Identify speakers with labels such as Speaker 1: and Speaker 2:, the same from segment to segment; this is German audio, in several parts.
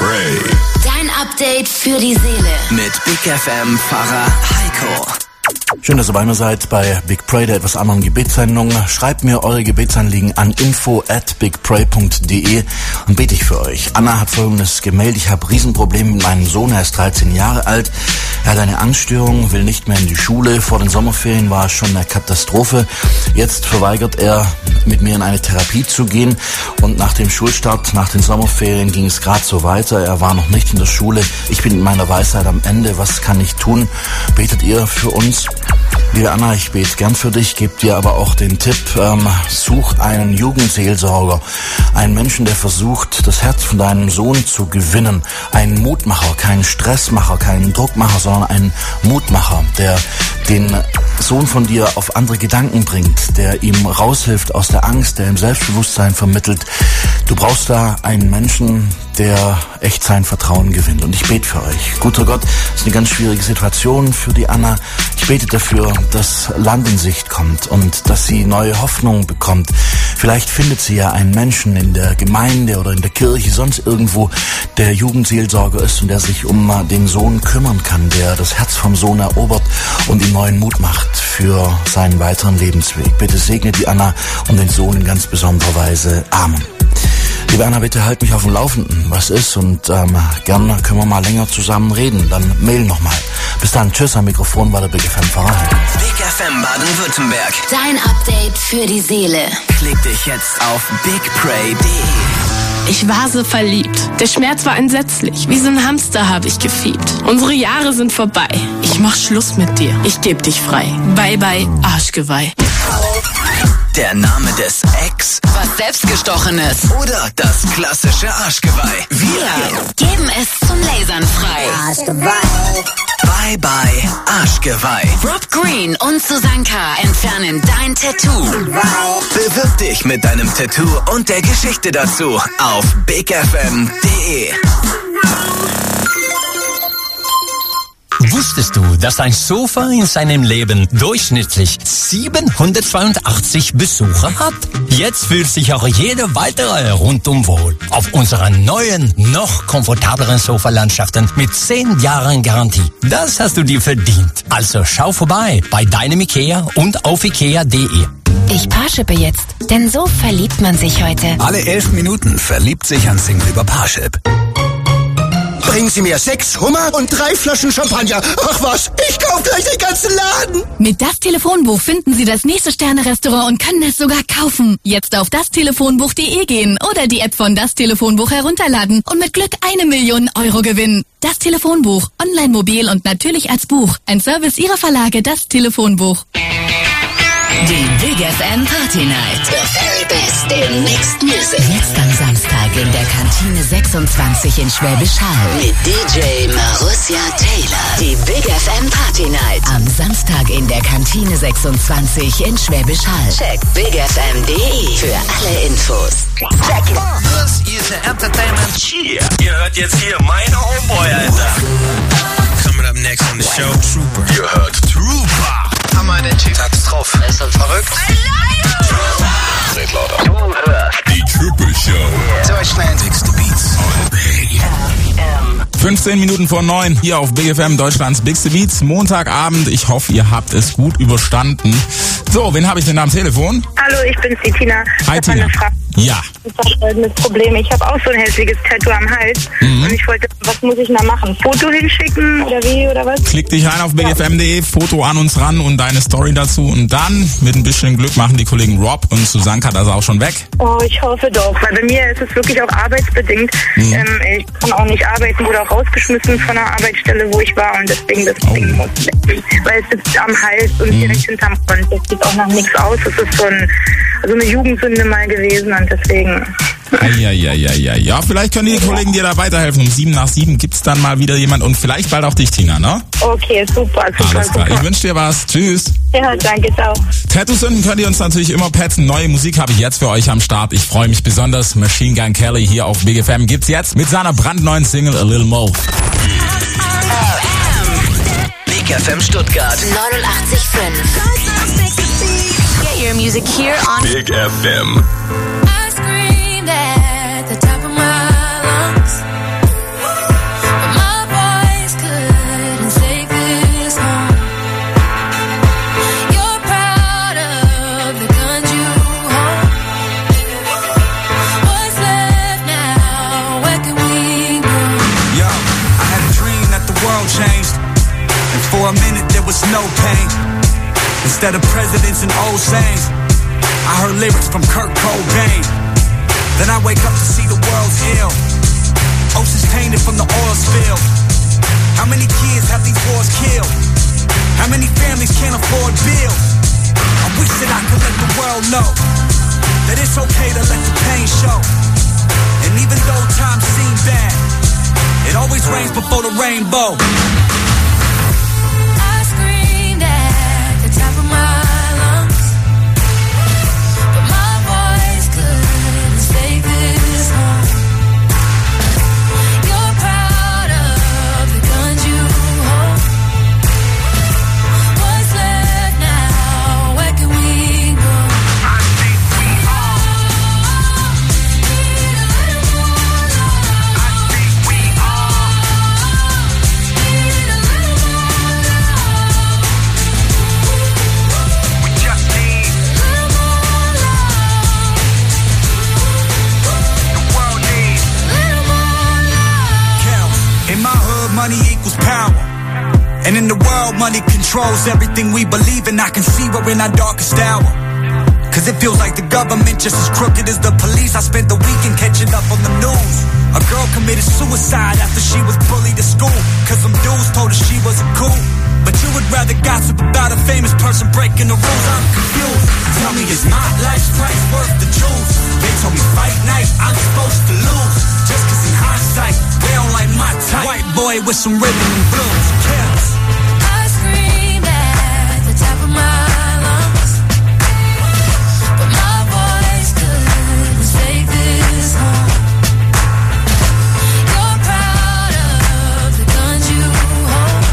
Speaker 1: Pray.
Speaker 2: Dein Update für die Seele.
Speaker 3: Mit Big FM Pfarrer Heiko.
Speaker 4: Schön, dass ihr bei mir seid bei Big Pray, der etwas anderen Gebetssendung. Schreibt mir eure Gebetsanliegen an info@bigpray.de und bete ich für euch. Anna hat Folgendes gemeldet: Ich habe Riesenprobleme mit meinem Sohn, er ist 13 Jahre alt. Er hat eine Angststörung, will nicht mehr in die Schule. Vor den Sommerferien war es schon eine Katastrophe. Jetzt verweigert er, mit mir in eine Therapie zu gehen. Und nach dem Schulstart, nach den Sommerferien ging es gerade so weiter. Er war noch nicht in der Schule. Ich bin mit meiner Weisheit am Ende. Was kann ich tun? Betet ihr für uns? Liebe Anna, ich bete gern für dich, gebe dir aber auch den Tipp, such einen Jugendseelsorger, einen Menschen, der versucht, das Herz von deinem Sohn zu gewinnen, einen Mutmacher, keinen Stressmacher, keinen Druckmacher, sondern einen Mutmacher, der den Sohn von dir auf andere Gedanken bringt, der ihm raushilft aus der Angst, der ihm Selbstbewusstsein vermittelt. Du brauchst da einen Menschen, der echt sein Vertrauen gewinnt. Und ich bete für euch. Guter Gott, es ist eine ganz schwierige Situation für die Anna. Ich bete dafür, dass Land in Sicht kommt und dass sie neue Hoffnung bekommt. Vielleicht findet sie ja einen Menschen in der Gemeinde oder in der Kirche, sonst irgendwo, der Jugendseelsorger ist und der sich um den Sohn kümmern kann, der das Herz vom Sohn erobert und ihm neuen Mut macht für seinen weiteren Lebensweg. Bitte segne die Anna und den Sohn in ganz besonderer Weise. Amen. Liebe Anna, bitte halt mich auf dem Laufenden, was ist, und gerne können wir mal länger zusammen reden. Dann mail nochmal. Bis dann, tschüss, am Mikrofon war der Big FM Pfarrer.
Speaker 3: Big FM Baden-Württemberg.
Speaker 2: Dein Update für die Seele.
Speaker 3: Klick dich jetzt auf bigpray.de.
Speaker 5: Ich war so verliebt. Der Schmerz war entsetzlich. Wie so ein Hamster habe ich gefiebt. Unsere Jahre sind vorbei. Ich mach Schluss mit dir. Ich geb dich frei. Bye bye, Arschgeweih.
Speaker 3: Der Name des Ex
Speaker 2: Was Selbstgestochenes.
Speaker 3: oder das klassische Arschgeweih. Wir
Speaker 2: Geben es zum Lasern frei.
Speaker 3: Bye bye Arschgeweih.
Speaker 2: Rob Green und Susanne K. entfernen dein Tattoo.
Speaker 3: Bewirb dich mit deinem Tattoo und der Geschichte dazu auf bigfm.de.
Speaker 6: Wusstest du, dass ein Sofa in seinem Leben durchschnittlich 782 Besucher hat? Jetzt fühlt sich auch jeder weitere rundum wohl auf unseren neuen, noch komfortableren Sofalandschaften mit 10 Jahren Garantie. Das hast du dir verdient. Also schau vorbei bei deinem Ikea und auf ikea.de.
Speaker 7: Ich Parshippe jetzt, denn so verliebt man sich heute.
Speaker 3: Alle 11 Minuten verliebt sich ein Single über Parship.
Speaker 8: Bringen Sie mir 6 Hummer und 3 Flaschen Champagner. Ach was, ich kauf gleich den ganzen Laden.
Speaker 9: Mit das Telefonbuch finden Sie das nächste Sterne-Restaurant und können es sogar kaufen. Jetzt auf dastelefonbuch.de gehen oder die App von Das Telefonbuch herunterladen und mit Glück 1 Million Euro gewinnen. Das Telefonbuch, online, mobil und natürlich als Buch. Ein Service Ihrer Verlage, Das Telefonbuch.
Speaker 2: Die Big FM Party Night. The very best in mixed music.
Speaker 7: Jetzt am Samstag in der Kantine 26 in Schwäbisch Hall.
Speaker 2: Mit DJ Marussia Taylor. Die Big FM Party Night.
Speaker 7: Am Samstag in der Kantine 26 in Schwäbisch Hall.
Speaker 2: Check bigfm.de für alle Infos.
Speaker 3: Das ist Entertainment.
Speaker 6: Yeah. Ihr hört jetzt hier mein Homeboy, Alter.
Speaker 10: Coming up next on the show, Trooper.
Speaker 1: Ihr hört Trooper.
Speaker 10: Hammer, der Typ.
Speaker 3: Sag's drauf.
Speaker 10: Ist das verrückt?
Speaker 1: Seht lauter.
Speaker 3: Du hörst
Speaker 1: Die Triple Show.
Speaker 10: Deutschland.
Speaker 3: Dickste Beats.
Speaker 11: 15 Minuten vor 9 hier auf Big FM, Deutschlands Bigste Beats. Montagabend. Ich hoffe, ihr habt es gut überstanden. So, wen habe ich denn da am Telefon?
Speaker 12: Hallo, ich bin's, die Tina.
Speaker 11: Hi,
Speaker 12: Ich hab
Speaker 11: Tina.
Speaker 12: eine Frage.
Speaker 11: Ja.
Speaker 12: Ich habe folgendes Problem. Ich habe auch so ein hässliches Tattoo am Hals. Und ich wollte, was muss ich da machen? Foto hinschicken oder wie oder was?
Speaker 11: Klick dich rein auf bigfm.de, Foto an uns ran und deine Story dazu. Und dann, mit ein bisschen Glück, machen die Kollegen Rob und Susanka das auch schon weg.
Speaker 12: Oh, ich hoffe doch. Weil bei mir ist es wirklich auch arbeitsbedingt. Ich kann auch nicht arbeiten, wurde auch rausgeschmissen von der Arbeitsstelle, wo ich war. Und deswegen, das Ding muss weg. Weil es sitzt am Hals und direkt hinterm Front. Das sieht auch nach nichts aus. Das ist so eine Jugendsünde mal gewesen und deswegen.
Speaker 11: Ja, vielleicht können die Kollegen dir da weiterhelfen. Um 7 nach 7 gibt's dann mal wieder jemand und vielleicht bald auch dich, Tina, ne?
Speaker 12: Okay, super.
Speaker 11: Alles klar. Ich wünsche dir was. Tschüss.
Speaker 12: Ja, danke, ciao.
Speaker 11: Tattoo-Sünden könnt ihr uns natürlich immer petzen. Neue Musik habe ich jetzt für euch am Start. Ich freue mich besonders. Machine Gun Kelly hier auf Big FM gibt's jetzt mit seiner brandneuen Single A Little Mo.
Speaker 3: Big FM Stuttgart
Speaker 2: 89.5. Get your music here on
Speaker 1: Big FM.
Speaker 5: I screamed at the top of my lungs.
Speaker 13: just no pain. Instead of presidents and old sayings, I heard lyrics from Kurt Cobain. Then I wake up to see the world's ill. Oceans tainted from the oil spill. How many kids have these wars killed? How many families can't afford bills? I wish that I could let the world know that it's okay to let the pain show. And even though times seem bad, it always rains before the rainbow.
Speaker 14: I screamed at the top of my lungs, but my voice couldn't take this home. You're proud of the guns you hold. What's left now? Where can we go? I think we all need a little more love. I think we all need a little more love. We just need a little more love. The world needs a little more love.
Speaker 13: Kel, in my hood, money equals power. And in the world, money controls everything we believe in. I can see we're in our darkest hour. Cause it feels like the government just as crooked as the police. I spent the weekend catching up on the news. A girl committed suicide after she was bullied at school. Cause some dudes told her she wasn't cool. But you would rather gossip about a famous person breaking the rules. I'm confused. Tell me, is my life's price worth the jewels? They told me fight night, I'm supposed to lose. Just cause in hindsight, they don't like my type. White boy with some rhythm and blues. Cares.
Speaker 14: I screamed at the top of my lungs, but my voice couldn't take this home. You're proud of the guns you hold.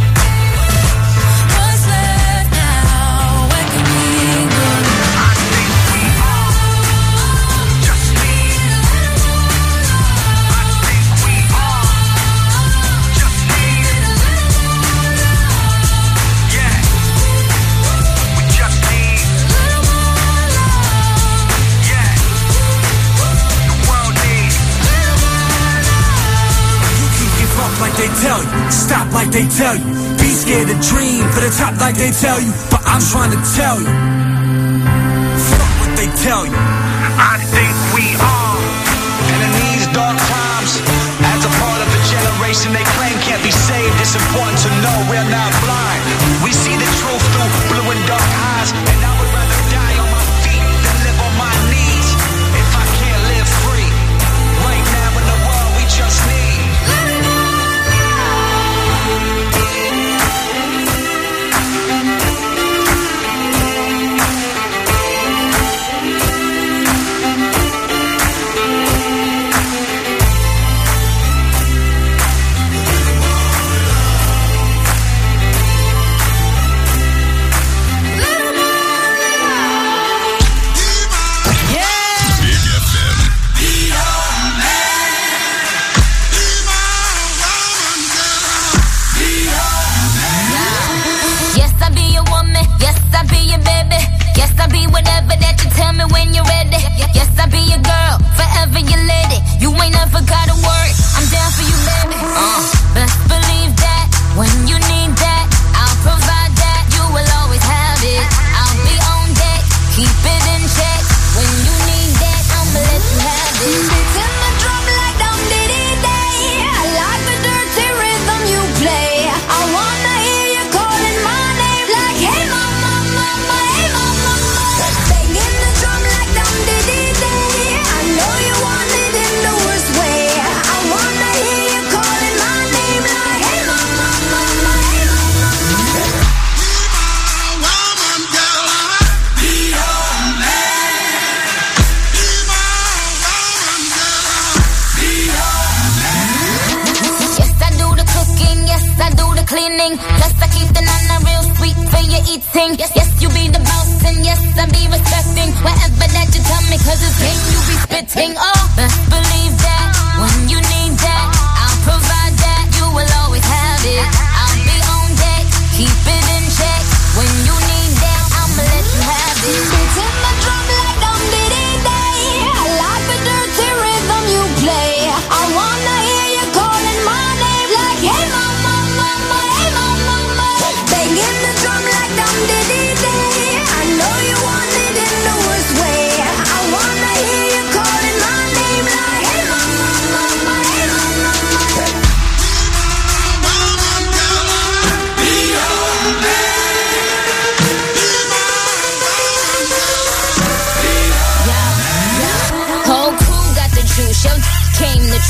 Speaker 14: What's left now? Where can we go?
Speaker 13: I think we all just need a little more love. I think we all just need a little more love. Yeah, we just need a little more love. Yeah, the world needs a little more love. You can give up like they tell you, stop like they tell you, be scared to dream for the top like they tell you. But I'm trying to tell you, fuck what they tell you. I think we are. And in these dark times, as a part of a generation they claim can't be saved, it's important to know we're not blind. We see the truth through blue and dark eyes. And I would rather die on my feet than live on my knees. If I can't live free, right now in the world we just need.
Speaker 14: Yes, I be your woman. Yes, I be your baby. Yes, I be whatever that you tell me when you're ready. Yes, I be your girl, forever your lady. You ain't never gotta worry, I'm down for you, baby. Best believe that when you need that, I'll provide that. You will always have it. I'll be on deck, keep it in check. When you need that, I'ma let you have it. Beats in my drum like dum diddy day. I like the dirty rhythm you play. I wanna hear you calling my name like, hey mama, mama, hey mama, mama. Banging the drum like dum diddy day. I know you want it in the worst way. I wanna hear you calling my name like, hey mama, mama, hey mama, mama. Yes, I do the cooking, yes, I do the cleaning. Plus, I keep the nana real sweet for your eating. Yes, yes, you be the boss, and yes, I be respecting whatever that you tell me, cause it's game you be spitting. Oh, best believe that when you need that, I'll provide that. You will always have it. I'll be on deck, keep it in check. When you need that, I'ma let you have it. Beats in my drum like dum diddy day. I like the dirty rhythm you play. I wanna hear you calling my name like, hey mama, mama, hey mama, mama. Banging the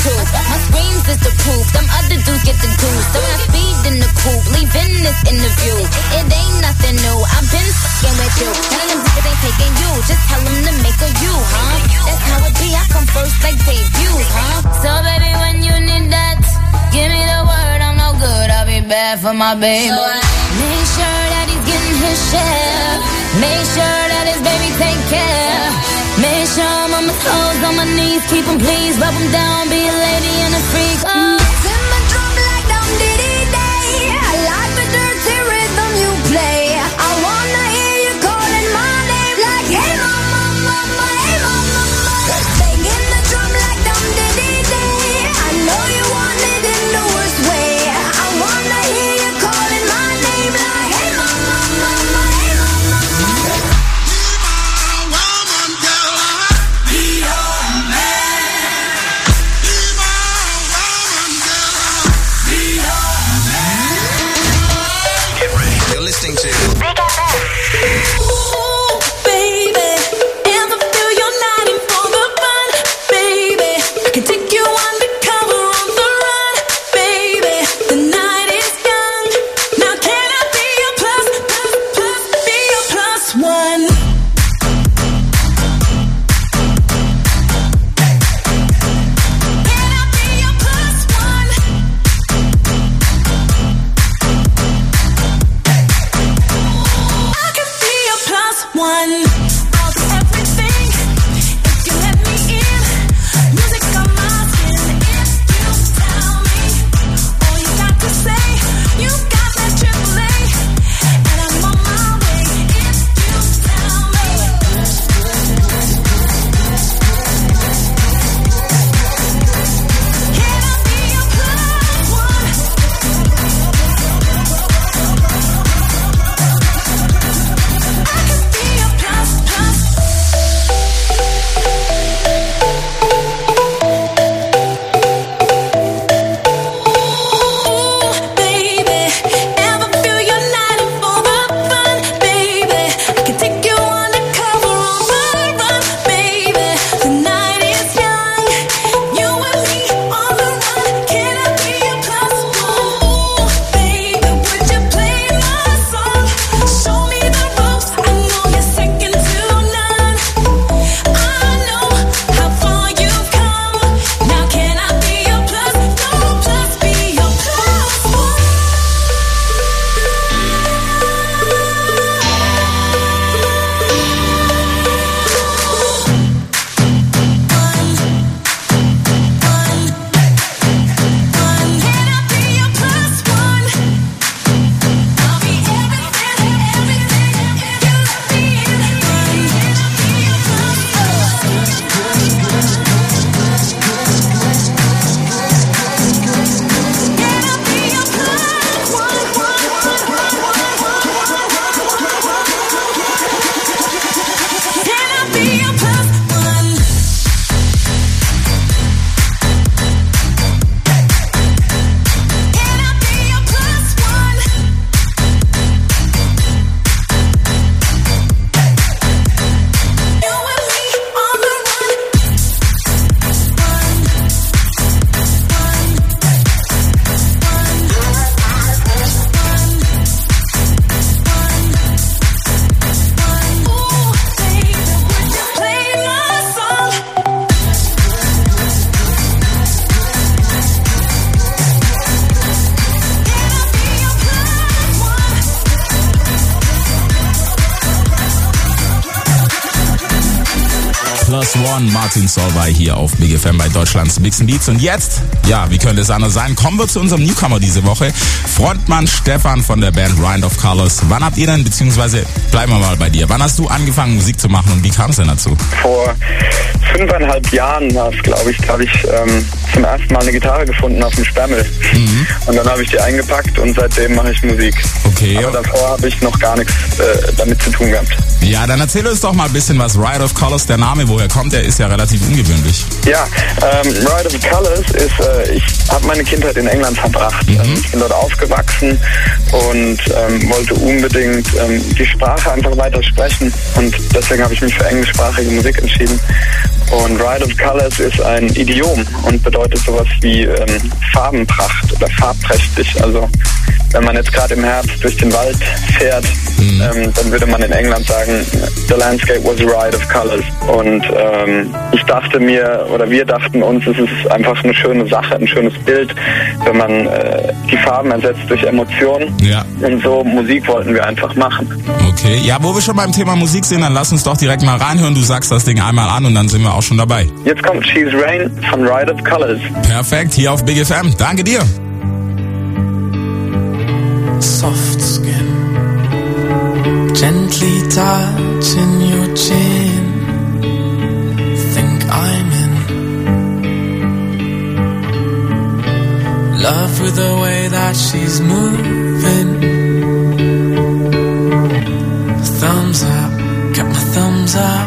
Speaker 14: truth. My screams is the proof. Them other dudes get the goose. So I speed in the coupe, leaving this interview. It ain't nothing new. I've been fucking with you. None of them niggas ain't taking you. Just tell them to make a you, huh? That's how it be. I come first like debuts, huh? So baby, when you need that, give me the word. I'm no good. I'll be bad for my baby. So make sure that he's getting his share. Make sure that his baby take care. Make sure I'm on my toes, on my knees. Keep him please, rub him down. Be a lady and a freak.
Speaker 13: Send my drum like Dum Diddy Day. I like the dirty rhythm you play. I wanna hear you calling my name like, hey mama, mama, hey mama, mama. Banging the drum like Dum Diddy Day. I know you want it in the worst way. I wanna hear you calling my name like, hey mama, mama, hey mama, mama.
Speaker 10: You're listening to
Speaker 13: Big FM. Ooh, baby, ever feel you're not in for the fun, baby? I can take you undercover on the run, baby. The night is young. Now can I be your plus, be your plus one? Can I be your plus one? I can be your plus one. I'll do everything if you let me in. Music on my skin if you tell me all you got to say. You got that AAA, and I'm on my way if you tell me. Can I be your plus one? I can be your plus. Ooh, baby, ever feel you're not in for the fun, baby? I can take you undercover on the run, baby. The night is young, you and me on the run. Can I be your plus one? Ooh, baby, would you play my song? Show me the ropes. I know you're second to none. I know how far you've come. Now can I be your plus? No plus, be your plus one. Can I be your plus one? I'll be everything if you let me in. Can I be your plus Can I be your plus one? Can I be your plus one? Can I be your plus one? You and me on the run. Ooh, baby, would you play my song? Can I be your plus one?
Speaker 11: Plus One, Martin Solveig hier auf Big FM bei Deutschlands Mixen Beats. Und jetzt, ja, wie könnte es anders sein, kommen wir zu unserem Newcomer diese Woche. Frontmann Stefan von der Band Rind of Colors. Wann habt ihr denn, beziehungsweise bleiben wir mal bei dir, wann hast du angefangen Musik zu machen und wie kam es denn dazu?
Speaker 15: Vor 5,5 Jahren war es, glaube ich, da habe ich zum ersten Mal eine Gitarre gefunden auf dem Sperrmüll. Und dann habe ich die eingepackt und seitdem mache ich Musik.
Speaker 11: Okay.
Speaker 15: Aber davor habe ich noch gar nichts damit zu tun gehabt.
Speaker 11: Ja, dann erzähl uns doch mal ein bisschen was. Rind of Colors, der Name, woher kommt, der ist ja relativ ungewöhnlich.
Speaker 15: Ja, Rind of Colors ist, ich habe meine Kindheit in England verbracht. Ich bin dort aufgewachsen und wollte unbedingt die Sprache einfach weiter sprechen. Und deswegen habe ich mich für englischsprachige Musik entschieden. Und Ride of Colors ist ein Idiom und bedeutet sowas wie Farbenpracht oder farbprächtig. Also wenn man jetzt gerade im Herbst durch den Wald fährt, dann würde man in England sagen, the landscape was a ride of colors. Und ich dachte mir, oder wir dachten uns, es ist einfach eine schöne Sache, ein schönes Bild, wenn man die Farben ersetzt durch Emotionen.
Speaker 11: Ja.
Speaker 15: Und so Musik wollten wir einfach machen.
Speaker 11: Okay, ja, wo wir schon beim Thema Musik sind, dann lass uns doch direkt mal reinhören. Du sagst das Ding einmal an und dann sind wir auch schon dabei.
Speaker 15: Jetzt kommt She's Rain von Ride of Colors.
Speaker 11: Perfekt, hier auf Big FM. Danke dir.
Speaker 13: Soft skin, gently touching your chin. Think I'm in love with the way that she's moving. Thumbs up, got my thumbs up.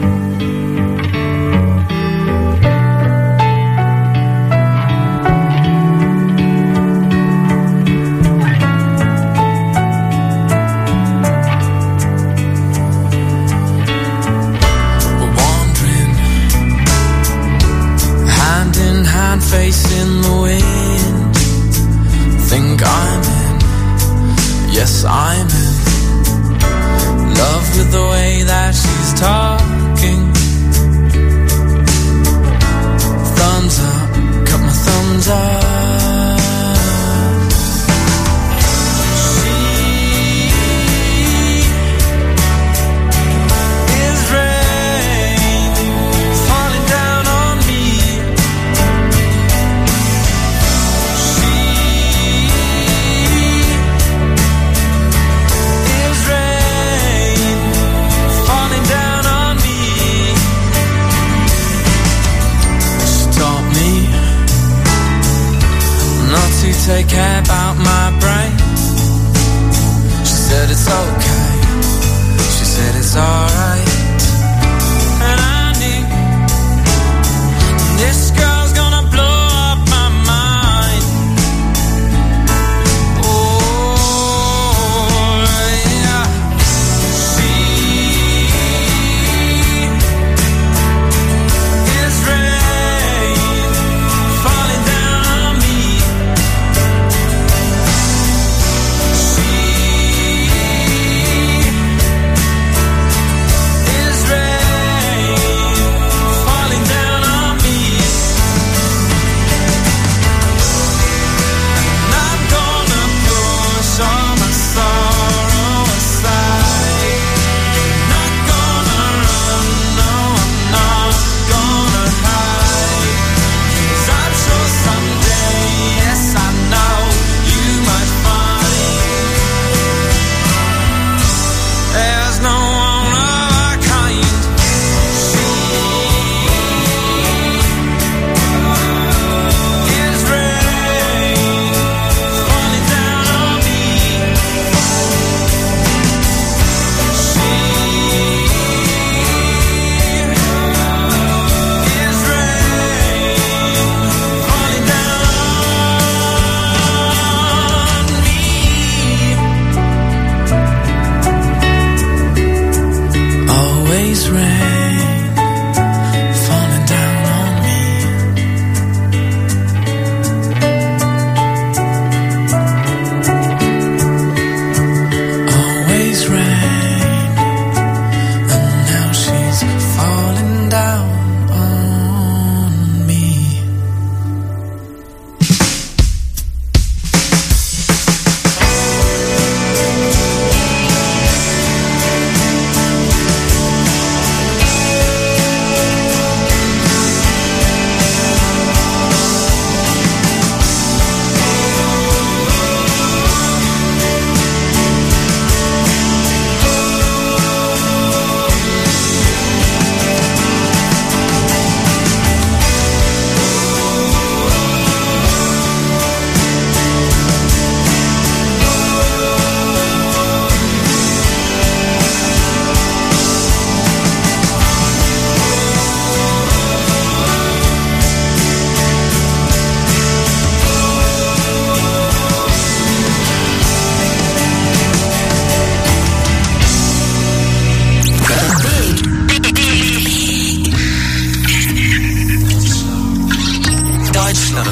Speaker 13: Facing the wind, think I'm in, yes I'm in love with the way that she's talking. Thumbs up, cut my thumbs up. She is rain falling down on me. Take care about my brain. She said it's okay. She said it's alright. And I knew this girl's gonna blow up my mind. Oh yeah. She is rain falling down on me.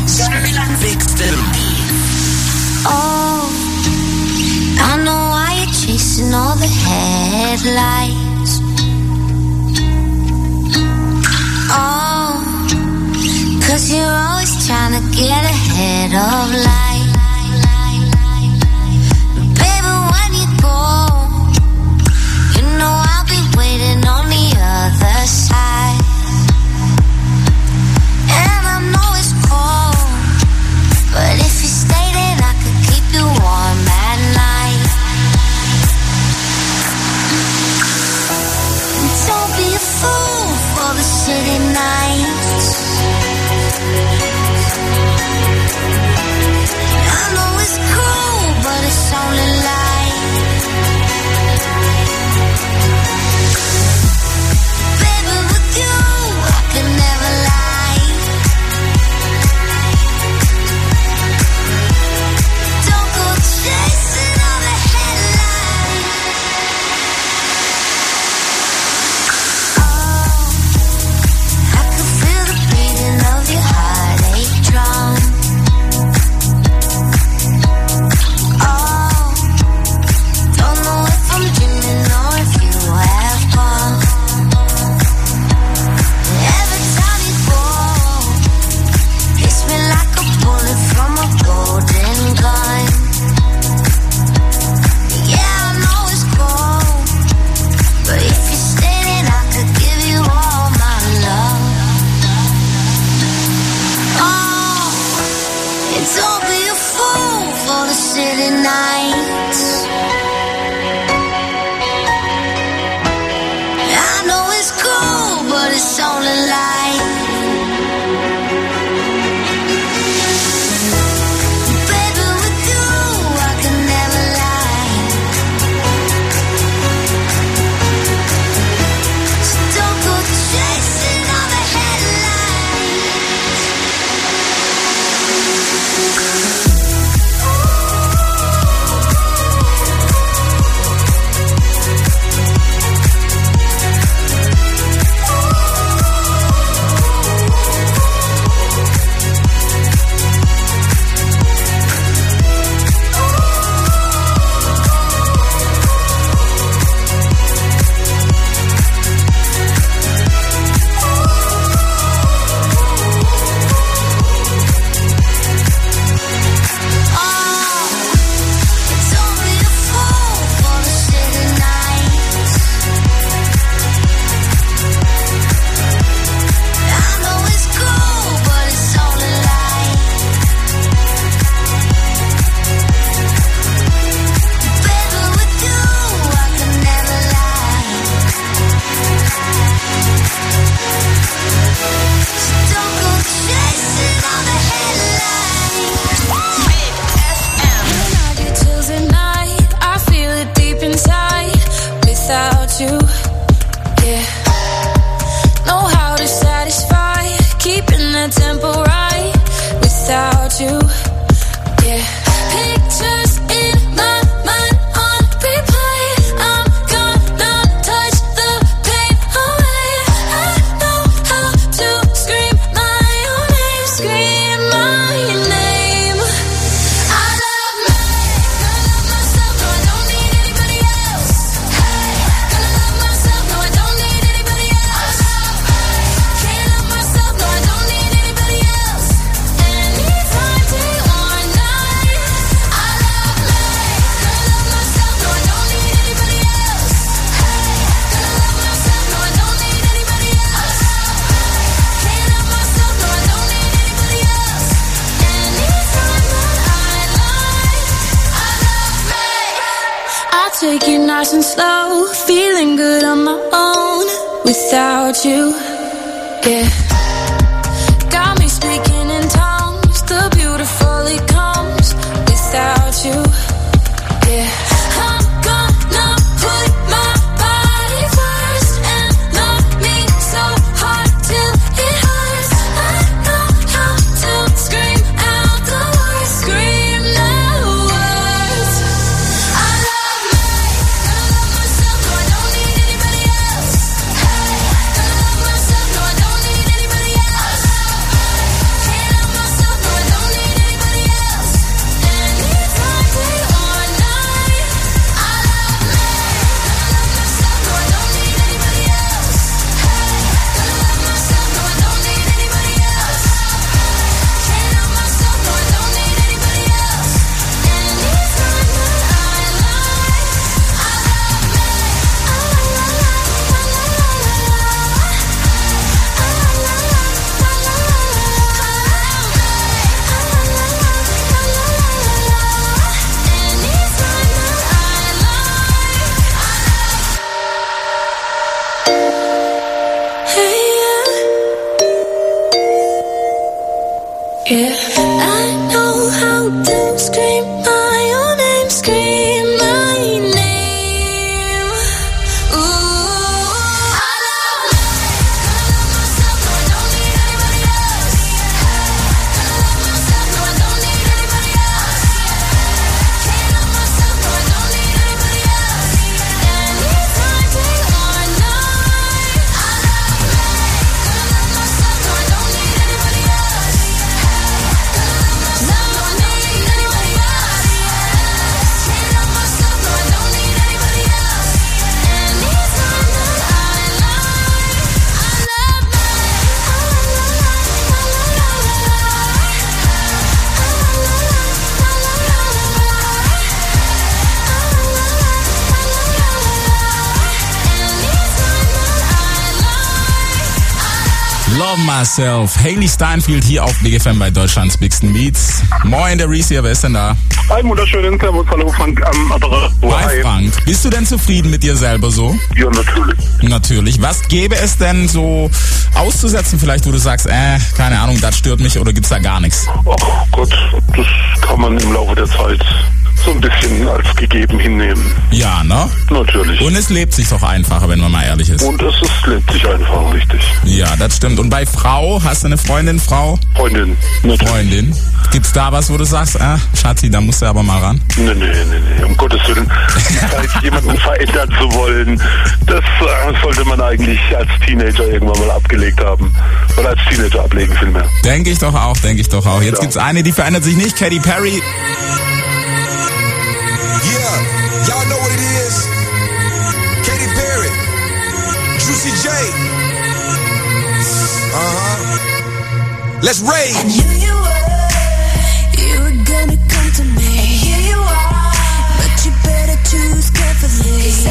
Speaker 3: Deutschlands bigstem
Speaker 14: Oh, I know why you're chasing all the headlights. Oh, 'cause you're always trying to get ahead of life. Baby, when you go, you know I'll be waiting on the other side. And I know it's cold, but if you stay then I could keep you warm at night. Don't be a fool for the city nights. I know it's cool, but it's only light. Baby, with you I can never lie. Don't go chasing all the headlights. Oh, I can feel the beating of your heartache drum. Oh, don't know if I'm dreaming or if you have come. Every time you go, hits me like a bullet from a golden gun. Yeah, I know it's cold, but if you stay then I could give you all my love. Oh, and don't be a fool for the city nights. I know it's cool, but it's only light. Baby, with you I can never lie. So don't go chasing all the headlights. Don't be a fool for the city nights. I know it's cool, but it's only light. Baby, with you I can never lie. So don't go chasing all the headlights.
Speaker 13: When I get chills at night, I feel it deep inside. Without you, yeah. Know how to satisfy, keeping the tempo right. Without you, yeah. Pictures in my mind on replay. I'm gonna touch the pain away. I know how to scream my own name, scream my name. I love me, gonna love myself, no I don't need anybody else. Hey, gonna love myself, no I don't need anybody else. Can't love myself, no I don't need anybody else. Anytime, day or night. I love me, gonna love myself, no I don't need anybody else. Hey, gonna love myself, no I don't need anybody else. Can't love myself, no I don't need anybody else. Anytime that I like, I love me. I'll take it nice and slow, feeling good on my own. Without you, yeah. Got me speaking in tongues, the beautiful it comes. Without you, yeah. I'm gonna put my body first and love me so hard till it hurts. I know how to scream out the words, scream the words. I love me, gonna love myself, no I don't need anybody else. Hey, gonna love myself, no I don't need anybody else. Can't love myself, no I
Speaker 11: Love Myself. Hailey Steinfeld hier auf Big FM bei Deutschlands Bigsten Beats. Moin, der Reese hier, wer ist denn da?
Speaker 16: Einen wunderschönen Servus, hallo Frank am Apparat.
Speaker 11: Hi Frank. Bist du denn zufrieden mit dir selber so?
Speaker 16: Ja, natürlich.
Speaker 11: Natürlich. Was gäbe es denn so auszusetzen vielleicht, wo du sagst, keine Ahnung, das stört mich oder gibt's da gar nichts?
Speaker 16: Ach Gott, das kann man im Laufe der Zeit so ein bisschen als gegeben hinnehmen.
Speaker 11: Ja, ne?
Speaker 16: Natürlich.
Speaker 11: Und es lebt sich doch einfacher, wenn man mal ehrlich ist.
Speaker 16: Und es lebt sich einfach, richtig.
Speaker 11: Ja, das stimmt. Und bei Frau, hast du eine Freundin, Frau?
Speaker 16: Freundin, natürlich.
Speaker 11: Freundin. Gibt's da was, wo du sagst, Schatzi, da musst du aber mal ran?
Speaker 16: Nee, um Gottes Willen. Jemanden verändern zu wollen, das sollte man eigentlich als Teenager irgendwann mal abgelegt haben. Oder als Teenager ablegen vielmehr.
Speaker 11: Denke ich doch auch. Jetzt gibt's eine, die verändert sich nicht, Katy Perry.
Speaker 17: Yeah, y'all know what it is. Katy Perry, Juicy J. Let's rage.